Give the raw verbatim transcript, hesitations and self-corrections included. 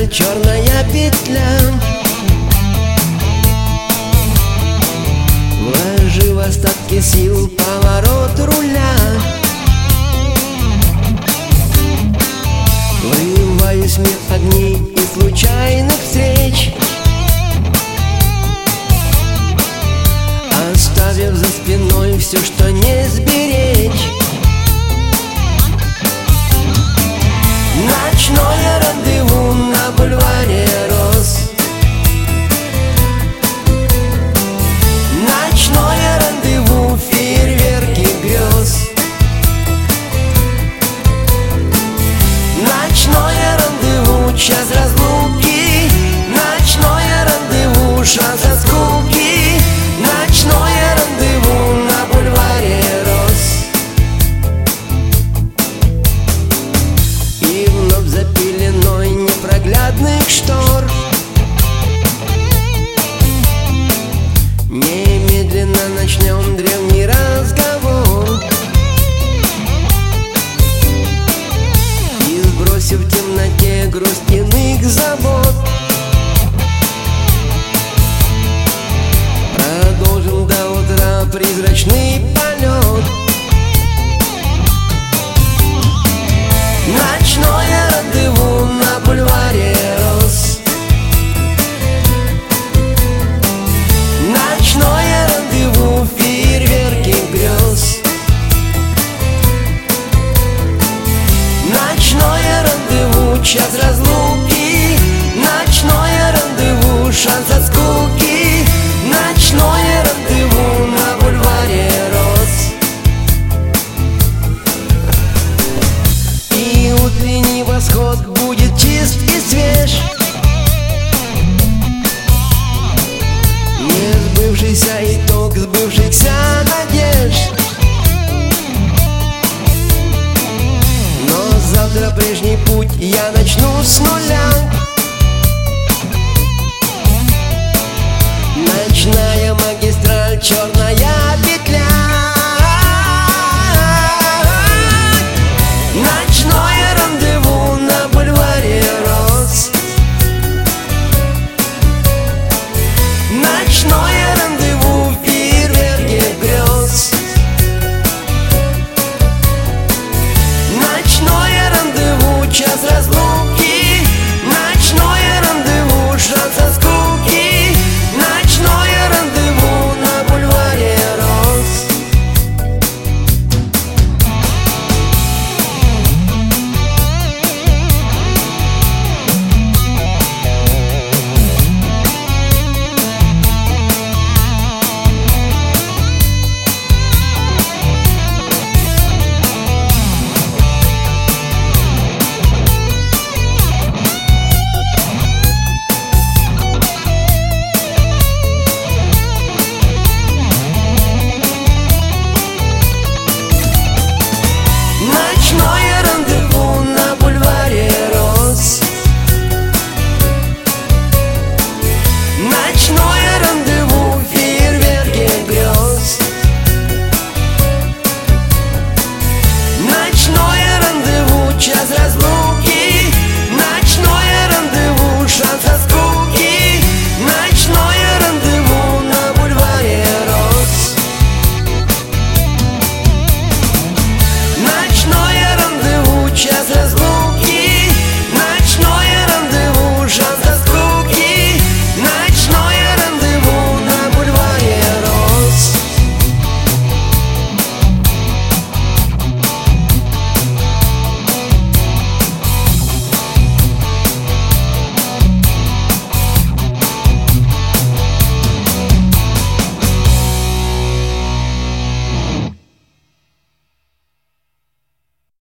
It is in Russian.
черная петля. Вложив остатки сил поворот руля, врываюсь в мир огней и случайных встреч, оставив за спиной все, что не сберечь. Ночное рандеву на бульваре роз, ночное рандеву, фейерверки грез, ночное рандеву, час разлуки, ночное рандеву, шанс от скуки, ночное рандеву на бульваре роз. И вновь за пеленой непроглядных штор